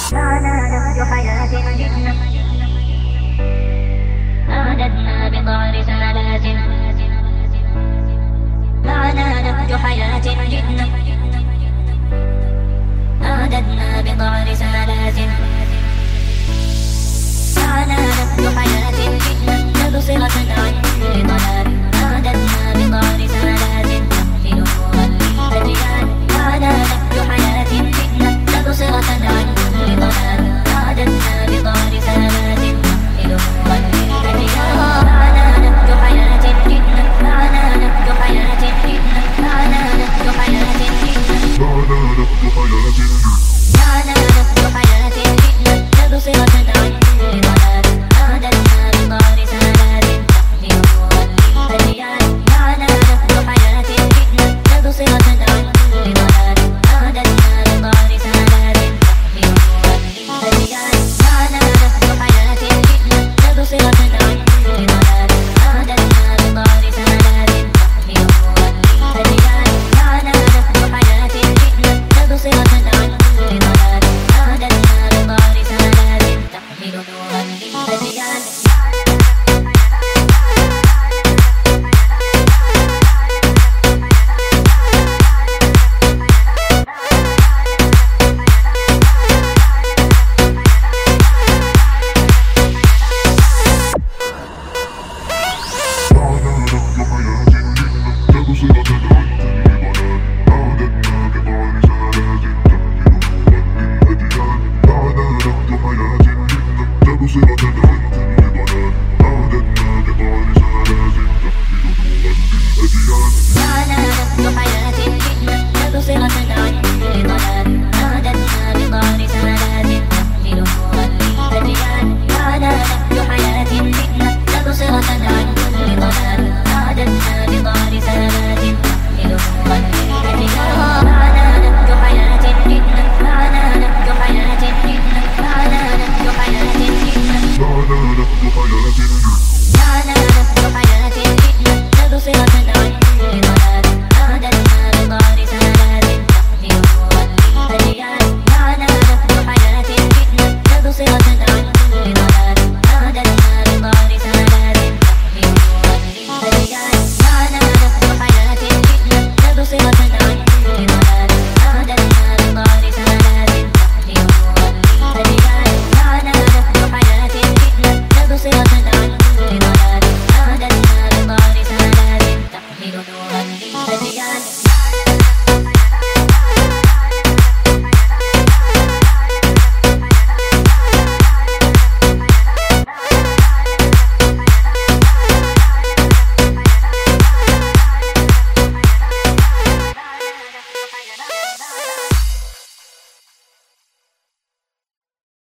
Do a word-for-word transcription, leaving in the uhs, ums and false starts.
معنا نهج حياة جدنا أعددنا بطار سنوات. معنا نهج حياة جدنا أعددنا بطار سنوات. معنا نهج حياة جدنا تبصرة عن كل ضلال. أعددنا بطار سنوات نحمل نورا للأجيال. معنا نهج حياة جدنا تبصرة عن كل ضلال. أعددنا بطار سنوات نحمل نورا للأجيال. معنا نهج حياة جدنا معنا نهج حياة جدنا معنا نهج حياة جدنا معنا نهج حياة جدنا.